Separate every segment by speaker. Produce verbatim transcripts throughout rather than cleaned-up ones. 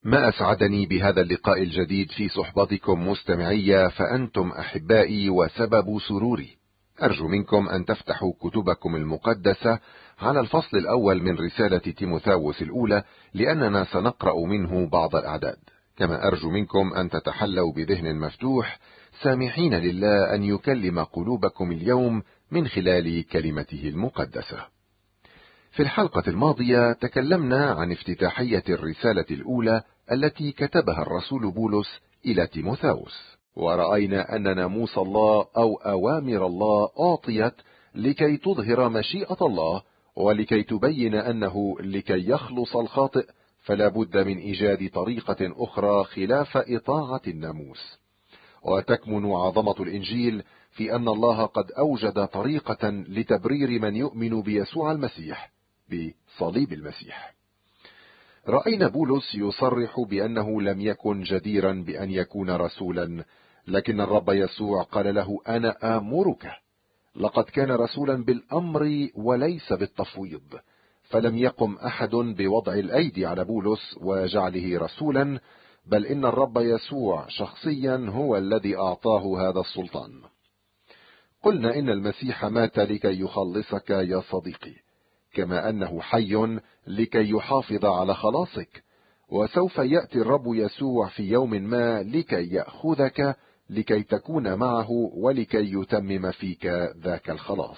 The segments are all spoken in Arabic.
Speaker 1: ما أسعدني بهذا اللقاء الجديد في صحبتكم مستمعي، فأنتم أحبائي وسبب سروري. أرجو منكم أن تفتحوا كتبكم المقدسة على الفصل الأول من رسالة تيموثاوس الأولى، لأننا سنقرأ منه بعض الأعداد. كما أرجو منكم أن تتحلوا بذهن مفتوح، سامحين لله أن يكلم قلوبكم اليوم من خلال كلمته المقدسة. في الحلقة الماضية تكلمنا عن افتتاحية الرسالة الأولى التي كتبها الرسول بولس إلى تيموثاوس، ورأينا أن ناموس الله أو أوامر الله أعطيت لكي تظهر مشيئة الله، ولكي تبين أنه لكي يخلص الخاطئ فلا بد من إيجاد طريقة أخرى خلاف إطاعة الناموس. وتكمن عظمة الإنجيل في أن الله قد أوجد طريقة لتبرير من يؤمن بيسوع المسيح، بصليب المسيح. رأينا بولس يصرح بأنه لم يكن جديرا بأن يكون رسولا، لكن الرب يسوع قال له: أنا آمرك. لقد كان رسولا بالأمر وليس بالتفويض، فلم يقم أحد بوضع الأيدي على بولس وجعله رسولا، بل إن الرب يسوع شخصيا هو الذي أعطاه هذا السلطان. قلنا إن المسيح مات لكي يخلصك يا صديقي، كما أنه حي لكي يحافظ على خلاصك، وسوف يأتي الرب يسوع في يوم ما لكي يأخذك، لكي تكون معه ولكي يتمم فيك ذاك الخلاص.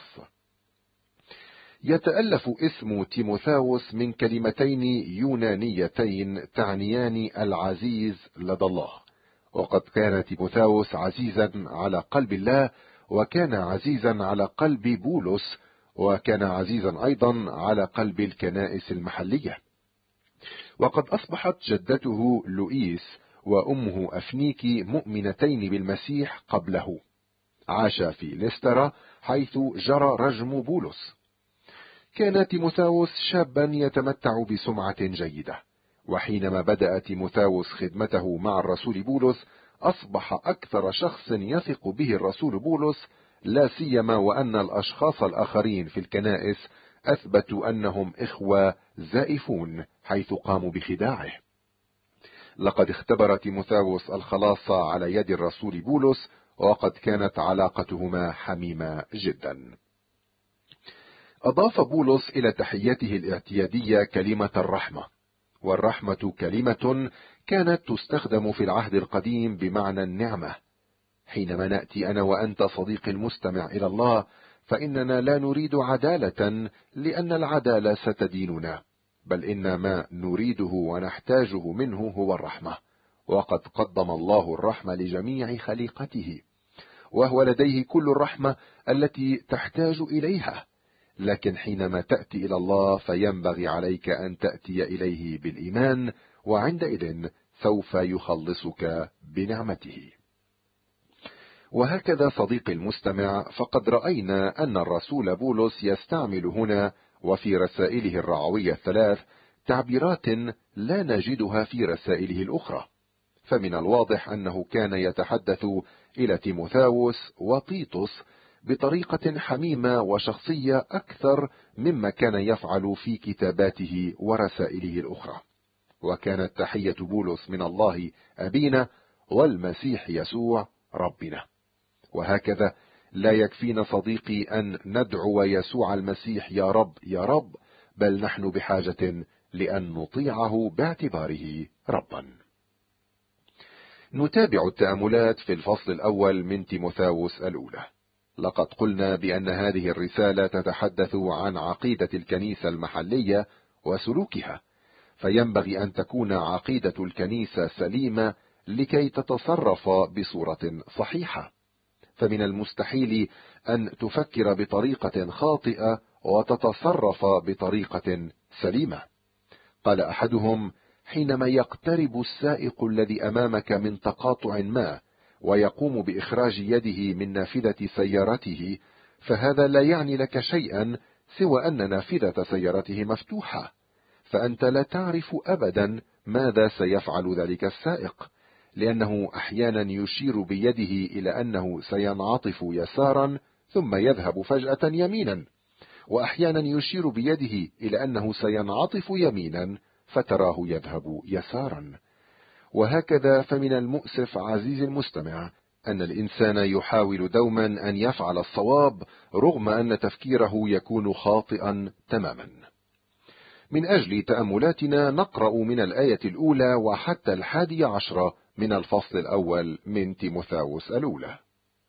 Speaker 1: يتألف اسم تيموثاوس من كلمتين يونانيتين تعنيان العزيز لدى الله، وقد كان تيموثاوس عزيزا على قلب الله، وكان عزيزا على قلب بولس، وكان عزيزا أيضا على قلب الكنائس المحلية. وقد أصبحت جدته لوئيس وأمه أفنيكي مؤمنتين بالمسيح قبله. عاش في ليسترا حيث جرى رجم بولس. كان تيموثاوس شابا يتمتع بسمعة جيدة، وحينما بدأ تيموثاوس خدمته مع الرسول بولس أصبح أكثر شخص يثق به الرسول بولس، لا سيما وأن الأشخاص الآخرين في الكنائس أثبتوا أنهم إخوة زائفون حيث قاموا بخداعه. لقد اختبر تيموثاوس الخلاص على يد الرسول بولس، وقد كانت علاقتهما حميمة جدا. أضاف بولس إلى تحيته الاعتيادية كلمة الرحمة، والرحمة كلمة كانت تستخدم في العهد القديم بمعنى النعمة. حينما نأتي أنا وأنت صديقي المستمع إلى الله، فإننا لا نريد عدالة، لأن العدالة ستديننا، بل إن ما نريده ونحتاجه منه هو الرحمة، وقد قدم الله الرحمة لجميع خليقته، وهو لديه كل الرحمة التي تحتاج إليها. لكن حينما تأتي إلى الله فينبغي عليك أن تأتي إليه بالإيمان، وعندئذ سوف يخلصك بنعمته. وهكذا صديقي المستمع، فقد رأينا أن الرسول بولس يستعمل هنا وفي رسائله الرعوية الثلاث تعبيرات لا نجدها في رسائله الأخرى. فمن الواضح أنه كان يتحدث إلى تيموثاوس وتيتوس بطريقة حميمة وشخصية أكثر مما كان يفعل في كتاباته ورسائله الأخرى. وكانت تحية بولس من الله أبينا والمسيح يسوع ربنا. وهكذا لا يكفينا صديقي أن ندعو يسوع المسيح يا رب يا رب، بل نحن بحاجة لأن نطيعه باعتباره ربا. نتابع التأملات في الفصل الأول من تيموثاوس الأولى. لقد قلنا بأن هذه الرسالة تتحدث عن عقيدة الكنيسة المحلية وسلوكها، فينبغي أن تكون عقيدة الكنيسة سليمة لكي تتصرف بصورة صحيحة. فمن المستحيل أن تفكر بطريقة خاطئة وتتصرف بطريقة سليمة. قال أحدهم: حينما يقترب السائق الذي أمامك من تقاطع ما ويقوم بإخراج يده من نافذة سيارته، فهذا لا يعني لك شيئا سوى أن نافذة سيارته مفتوحة، فأنت لا تعرف أبدا ماذا سيفعل ذلك السائق، لأنه أحيانا يشير بيده إلى أنه سينعطف يسارا ثم يذهب فجأة يمينا، وأحيانا يشير بيده إلى أنه سينعطف يمينا فتراه يذهب يسارا. وهكذا فمن المؤسف عزيزي المستمع أن الإنسان يحاول دوما أن يفعل الصواب رغم أن تفكيره يكون خاطئا تماما. من أجل تأملاتنا نقرأ من الآية الأولى وحتى الحادي عشر من الفصل الأول من تيموثاوس الأولى.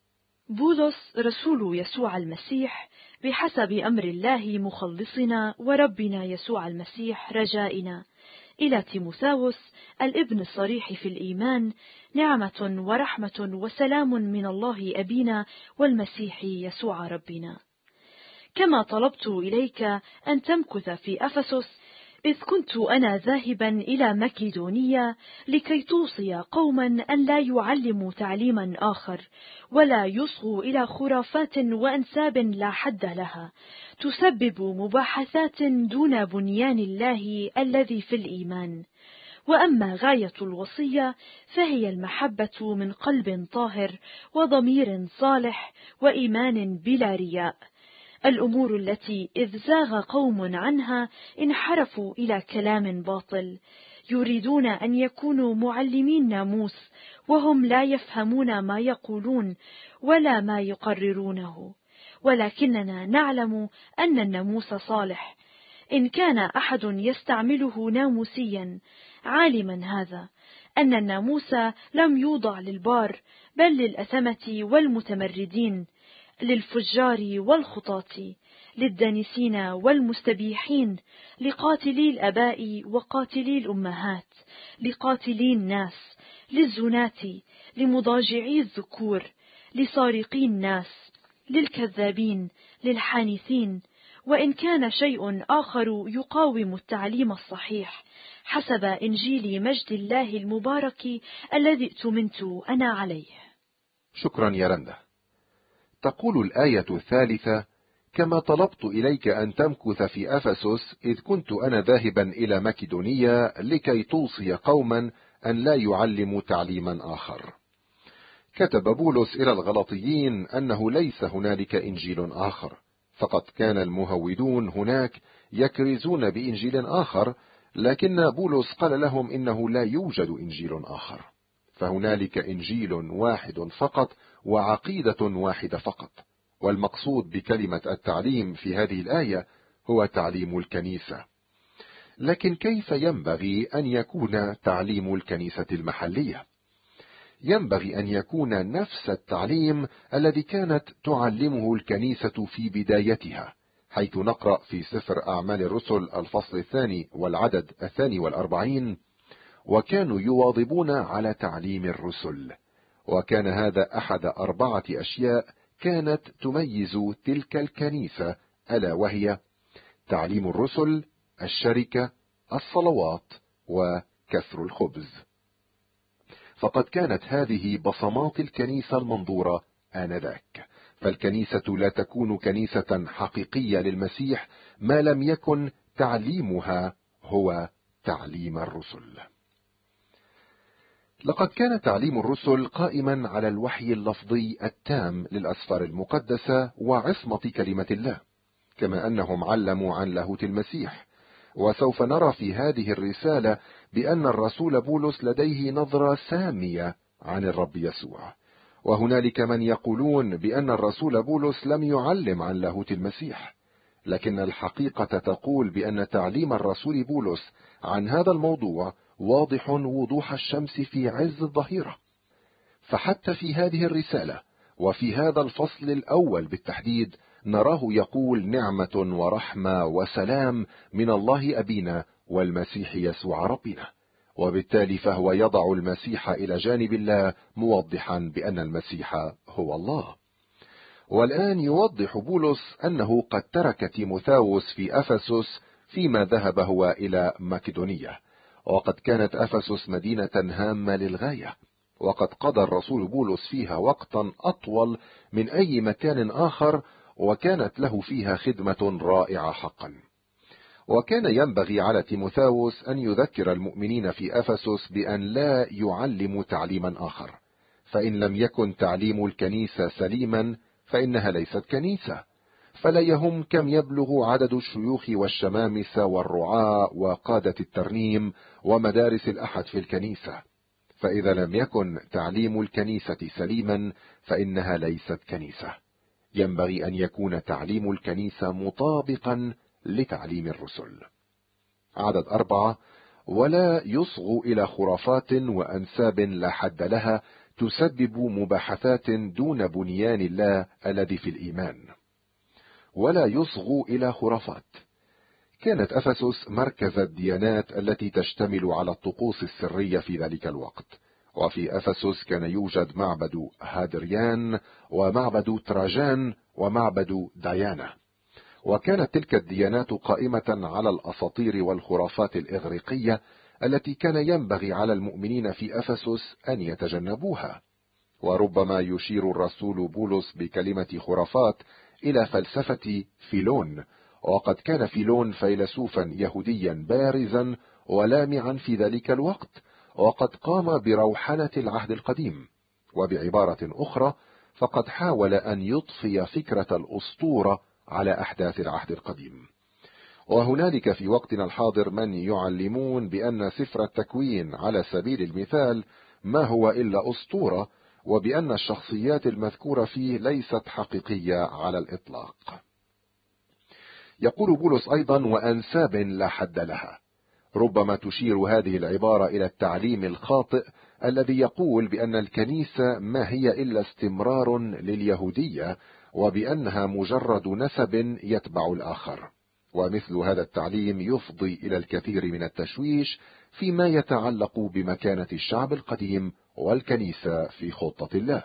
Speaker 2: بولس رسول يسوع المسيح بحسب أمر الله مخلصنا وربنا يسوع المسيح رجائنا، إلى تيموثاوس الابن الصريح في الإيمان، نعمة ورحمة وسلام من الله أبينا والمسيح يسوع ربنا. كما طلبت إليك أن تمكث في أفسس إذ كنت أنا ذاهبا إلى مكيدونية لكي توصي قوما أن لا يعلموا تعليما آخر ولا يصغوا إلى خرافات وأنساب لا حد لها تسبب مباحثات دون بنيان الله الذي في الإيمان. وأما غاية الوصية فهي المحبة من قلب طاهر وضمير صالح وإيمان بلا رياء، الأمور التي إذ زاغ قوم عنها انحرفوا إلى كلام باطل، يريدون أن يكونوا معلمين ناموس وهم لا يفهمون ما يقولون ولا ما يقررونه. ولكننا نعلم أن الناموس صالح إن كان أحد يستعمله ناموسيا، عالما هذا أن الناموس لم يوضع للبار بل للأثمة والمتمردين، للفجار والخطاة، للدانسين والمستبيحين، لقاتلي الآباء وقاتلي الأمهات، لقاتلي الناس، للزناة، لمضاجعي الذكور، لسارقي الناس، للكذابين، للحانثين، وإن كان شيء آخر يقاوم التعليم الصحيح حسب إنجيل مجد الله المبارك الذي ائتمنت أنا عليه.
Speaker 1: شكرا يا رندا. تقول الآية الثالثة: كما طلبت إليك أن تمكث في أفسس إذ كنت أنا ذاهبا إلى مكدونية لكي توصي قوما أن لا يعلموا تعليما آخر. كتب بولس إلى الغلطيين أنه ليس هنالك إنجيل آخر، فقد كان المهودون هناك يكرزون بإنجيل آخر، لكن بولس قال لهم إنه لا يوجد إنجيل آخر، فهنالك إنجيل واحد فقط وعقيدة واحدة فقط. والمقصود بكلمة التعليم في هذه الآية هو تعليم الكنيسة. لكن كيف ينبغي أن يكون تعليم الكنيسة المحلية؟ ينبغي أن يكون نفس التعليم الذي كانت تعلمه الكنيسة في بدايتها، حيث نقرأ في سفر أعمال الرسل الفصل الثاني والعدد الثاني والأربعين: وكانوا يواظبون على تعليم الرسل. وكان هذا أحد أربعة أشياء كانت تميز تلك الكنيسة، ألا وهي تعليم الرسل، الشركة، الصلوات، وكسر الخبز. فقد كانت هذه بصمات الكنيسة المنظورة آنذاك. فالكنيسة لا تكون كنيسة حقيقية للمسيح ما لم يكن تعليمها هو تعليم الرسل. لقد كان تعليم الرسل قائما على الوحي اللفظي التام للأسفار المقدسة وعصمة كلمة الله، كما أنهم علموا عن لاهوت المسيح. وسوف نرى في هذه الرسالة بأن الرسول بولس لديه نظرة سامية عن الرب يسوع. وهنالك من يقولون بأن الرسول بولس لم يعلم عن لاهوت المسيح، لكن الحقيقة تقول بأن تعليم الرسول بولس عن هذا الموضوع واضح وضوح الشمس في عز الظهيرة. فحتى في هذه الرسالة وفي هذا الفصل الأول بالتحديد نراه يقول نعمة ورحمة وسلام من الله أبينا والمسيح يسوع ربنا، وبالتالي فهو يضع المسيح إلى جانب الله، موضحا بأن المسيح هو الله. والآن يوضح بولس أنه قد ترك تيموثاوس في أفسس فيما ذهب هو إلى مكدونية، وقد كانت أفسس مدينة هامة للغاية، وقد قضى الرسول بولس فيها وقتا أطول من أي مكان آخر، وكانت له فيها خدمة رائعة حقا. وكان ينبغي على تيموثاوس أن يذكر المؤمنين في أفسس بأن لا يعلموا تعليما آخر، فإن لم يكن تعليم الكنيسة سليما فإنها ليست كنيسة. فلا يهم كم يبلغ عدد الشيوخ والشمامسة والرعاة وقادة الترنيم ومدارس الأحد في الكنيسة، فإذا لم يكن تعليم الكنيسة سليما فإنها ليست كنيسة. ينبغي أن يكون تعليم الكنيسة مطابقا لتعليم الرسل. عدد أربعة: ولا يصغوا إلى خرافات وأنساب لا حد لها تسبب مباحثات دون بنيان الله الذي في الإيمان. ولا يصغوا إلى خرافات. كانت أفسس مركز الديانات التي تشتمل على الطقوس السرية في ذلك الوقت، وفي أفسس كان يوجد معبد هادريان ومعبد تراجان ومعبد ديانا، وكانت تلك الديانات قائمة على الأساطير والخرافات الإغريقية التي كان ينبغي على المؤمنين في أفسس أن يتجنبوها. وربما يشير الرسول بولس بكلمة خرافات إلى فلسفة فيلون، وقد كان فيلون فيلسوفا يهوديا بارزا ولامعا في ذلك الوقت، وقد قام بروحنة العهد القديم، وبعبارة أخرى فقد حاول أن يضفي فكرة الأسطورة على أحداث العهد القديم. وهنالك في وقتنا الحاضر من يعلمون بأن سفر التكوين على سبيل المثال ما هو إلا أسطورة، وبأن الشخصيات المذكورة فيه ليست حقيقية على الإطلاق. يقول بولس أيضا: وأنساب لا حد لها. ربما تشير هذه العبارة إلى التعليم الخاطئ الذي يقول بأن الكنيسة ما هي إلا استمرار لليهودية، وبأنها مجرد نسب يتبع الآخر. ومثل هذا التعليم يفضي إلى الكثير من التشويش فيما يتعلق بمكانة الشعب القديم والكنيسة في خطة الله.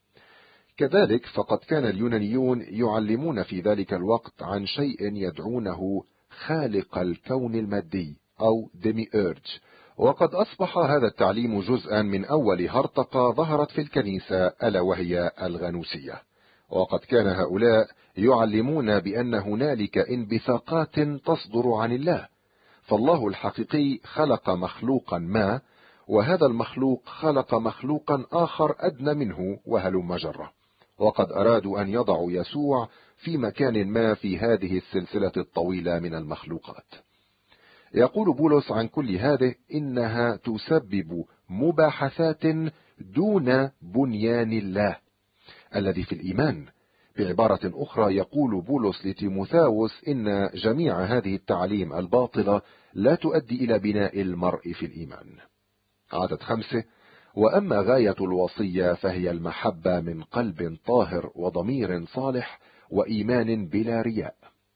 Speaker 1: كذلك فقد كان اليونانيون يعلمون في ذلك الوقت عن شيء يدعونه خالق الكون المادي أو ديمي إيرج، وقد أصبح هذا التعليم جزءا من أول هرطقة ظهرت في الكنيسة، ألا وهي الغنوسية. وقد كان هؤلاء يعلمون بأن هنالك انبثاقات تصدر عن الله، فالله الحقيقي خلق مخلوقا ما، وهذا المخلوق خلق مخلوقا آخر أدنى منه، وهلم جرة. وقد أرادوا أن يضعوا يسوع في مكان ما في هذه السلسلة الطويلة من المخلوقات. يقول بولس عن كل هذه إنها تسبب مباحثات دون بنيان الله الذي في الإيمان. بعبارة أخرى يقول بولس لتيموثاوس إن جميع هذه التعليم الباطلة لا تؤدي إلى بناء المرء في الإيمان. عدد خمسة: وأما غاية الوصية فهي المحبة من قلب طاهر وضمير صالح وإيمان بلا رياء.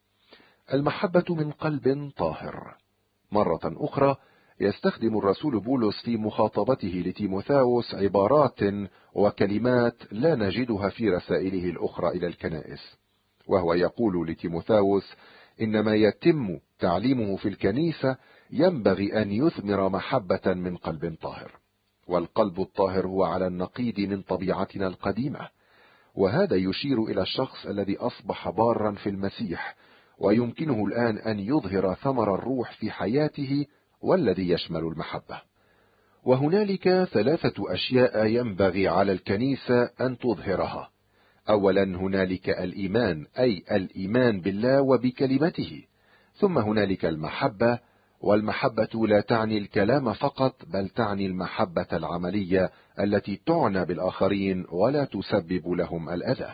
Speaker 1: المحبة من قلب طاهر. مرة أخرى يستخدم الرسول بولس في مخاطبته لتيموثاوس عبارات وكلمات لا نجدها في رسائله الأخرى إلى الكنائس، وهو يقول لتيموثاوس إن ما يتم تعليمه في الكنيسة ينبغي أن يثمر محبة من قلب طاهر، والقلب الطاهر هو على النقيض من طبيعتنا القديمة، وهذا يشير إلى الشخص الذي أصبح بارا في المسيح، ويمكنه الآن أن يظهر ثمر الروح في حياته والذي يشمل المحبة. وهنالك ثلاثة أشياء ينبغي على الكنيسة أن تظهرها. أولا هنالك الإيمان، أي الإيمان بالله وبكلمته. ثم هنالك المحبة، والمحبة لا تعني الكلام فقط، بل تعني المحبة العملية التي تعنى بالآخرين ولا تسبب لهم الأذى.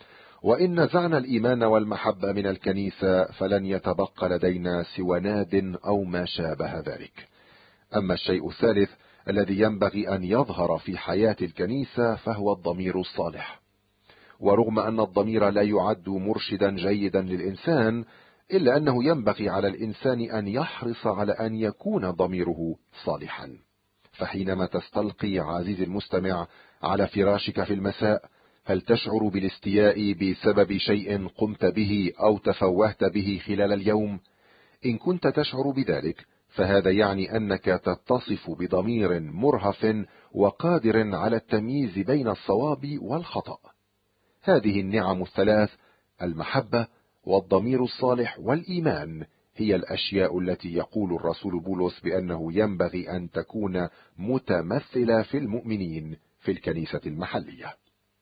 Speaker 1: وإن نزعنا الإيمان والمحبة من الكنيسة فلن يتبقى لدينا سوى ناد أو ما شابه ذلك. أما الشيء الثالث الذي ينبغي أن يظهر في حياة الكنيسة فهو الضمير الصالح. ورغم أن الضمير لا يعد مرشدا جيدا للإنسان، إلا أنه ينبغي على الإنسان أن يحرص على أن يكون ضميره صالحا. فحينما تستلقي عزيزي المستمع على فراشك في المساء، هل تشعر بالاستياء بسبب شيء قمت به أو تفوهت به خلال اليوم؟ إن كنت تشعر بذلك فهذا يعني أنك تتصف بضمير مرهف وقادر على التمييز بين الصواب والخطأ. هذه النعم الثلاث، المحبة والضمير الصالح والإيمان، هي الأشياء التي يقول الرسول بولس بأنه ينبغي أن تكون متمثلة في المؤمنين في الكنيسة المحلية.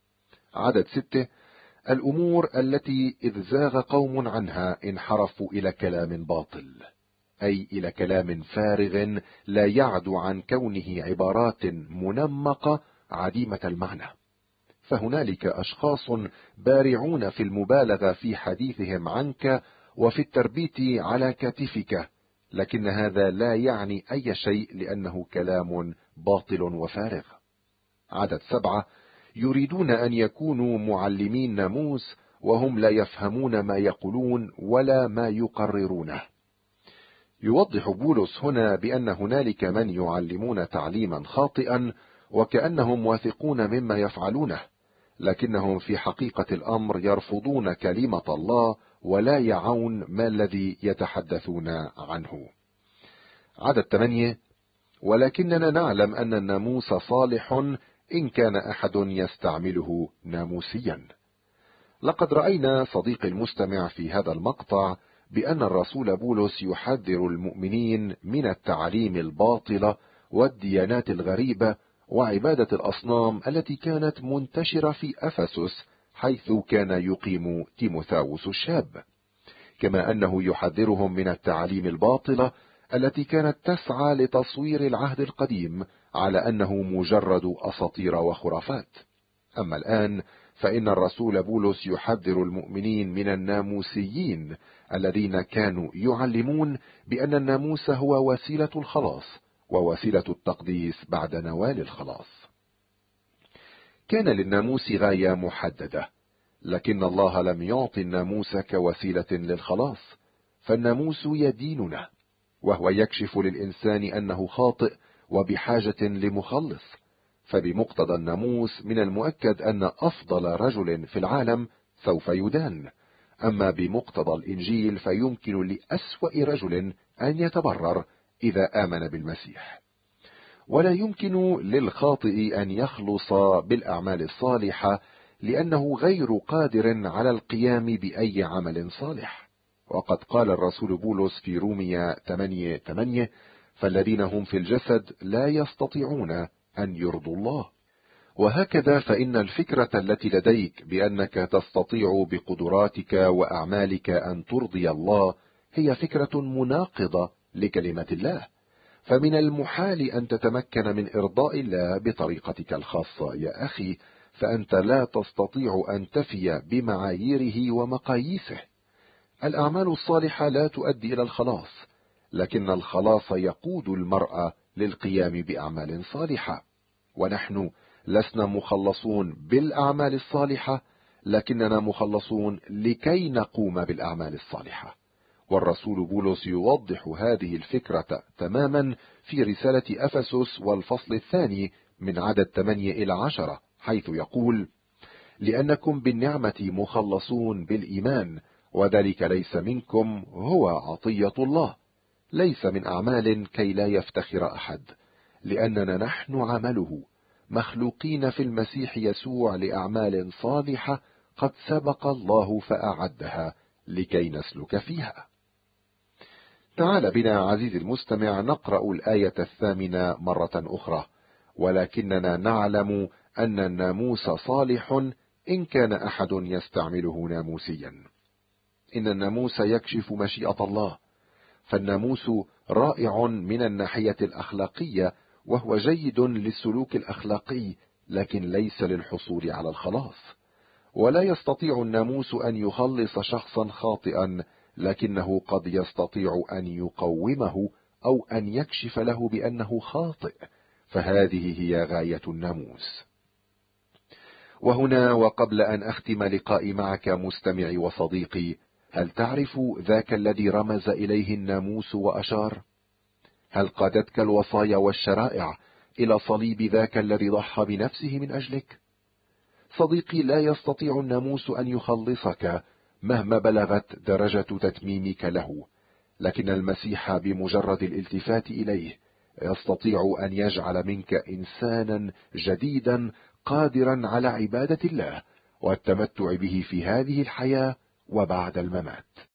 Speaker 1: عدد ستة: الأمور التي إذ زاغ قوم عنها انحرفوا إلى كلام باطل. أي إلى كلام فارغ لا يعدو عن كونه عبارات منمقة عديمة المعنى. فهنالك أشخاص بارعون في المبالغة في حديثهم عنك وفي التربيت على كتفك، لكن هذا لا يعني أي شيء لأنه كلام باطل وفارغ. عدد سبعة: يريدون أن يكونوا معلمين ناموس وهم لا يفهمون ما يقولون ولا ما يقررونه. يوضح بولس هنا بأن هنالك من يعلمون تعليما خاطئا وكأنهم واثقون مما يفعلونه، لكنهم في حقيقة الأمر يرفضون كلمة الله ولا يعون ما الذي يتحدثون عنه. عدد ثمانية: ولكننا نعلم أن الناموس صالح إن كان أحد يستعمله ناموسيا. لقد رأينا صديقي المستمع في هذا المقطع بأن الرسول بولس يحذر المؤمنين من التعاليم الباطلة والديانات الغريبة وعبادة الأصنام التي كانت منتشرة في أفسس حيث كان يقيم تيموثاوس الشاب، كما أنه يحذرهم من التعاليم الباطلة التي كانت تسعى لتصوير العهد القديم على أنه مجرد أساطير وخرافات. أما الآن فإن الرسول بولس يحذر المؤمنين من الناموسيين الذين كانوا يعلمون بأن الناموس هو وسيلة الخلاص ووسيلة التقديس بعد نوال الخلاص. كان للناموس غاية محددة، لكن الله لم يعطي الناموس كوسيلة للخلاص، فالناموس يديننا وهو يكشف للإنسان أنه خاطئ وبحاجة لمخلص. فبمقتضى الناموس من المؤكد أن أفضل رجل في العالم سوف يدان، أما بمقتضى الإنجيل فيمكن لأسوأ رجل أن يتبرر إذا آمن بالمسيح، ولا يمكن للخاطئ أن يخلص بالأعمال الصالحة لأنه غير قادر على القيام بأي عمل صالح. وقد قال الرسول بولس في رومية ثمانية ثمانية: فالذين هم في الجسد لا يستطيعون أن يرضوا الله. وهكذا فإن الفكرة التي لديك بأنك تستطيع بقدراتك وأعمالك أن ترضي الله هي فكرة مناقضة لكلمة الله، فمن المحال أن تتمكن من إرضاء الله بطريقتك الخاصة يا أخي، فأنت لا تستطيع أن تفي بمعاييره ومقاييسه. الأعمال الصالحة لا تؤدي إلى الخلاص، لكن الخلاص يقود المرء للقيام بأعمال صالحة، ونحن لسنا مخلصون بالأعمال الصالحة، لكننا مخلصون لكي نقوم بالأعمال الصالحة. والرسول بولس يوضح هذه الفكرة تماما في رسالة أفسس والفصل الثاني من عدد ثمانية إلى عشرة، حيث يقول: لأنكم بالنعمة مخلصون بالإيمان، وذلك ليس منكم، هو عطية الله، ليس من أعمال كي لا يفتخر أحد، لأننا نحن عمله مخلوقين في المسيح يسوع لأعمال صالحة قد سبق الله فأعدها لكي نسلك فيها. تعال بنا عزيزي المستمع نقرأ الآية الثامنة مرة أخرى: ولكننا نعلم أن الناموس صالح إن كان أحد يستعمله ناموسيا. إن الناموس يكشف مشيئة الله، فالناموس رائع من الناحية الأخلاقية وهو جيد للسلوك الأخلاقي، لكن ليس للحصول على الخلاص. ولا يستطيع الناموس أن يخلص شخصا خاطئا، لكنه قد يستطيع أن يقومه أو أن يكشف له بأنه خاطئ، فهذه هي غاية الناموس. وهنا وقبل أن أختم لقائي معك مستمعي وصديقي، هل تعرف ذاك الذي رمز إليه الناموس وأشار؟ هل قادتك الوصايا والشرائع إلى صليب ذاك الذي ضحى بنفسه من أجلك؟ صديقي، لا يستطيع الناموس أن يخلصك مهما بلغت درجة تتميمك له، لكن المسيح بمجرد الالتفات إليه يستطيع أن يجعل منك إنسانا جديدا قادرا على عبادة الله والتمتع به في هذه الحياة وبعد الممات.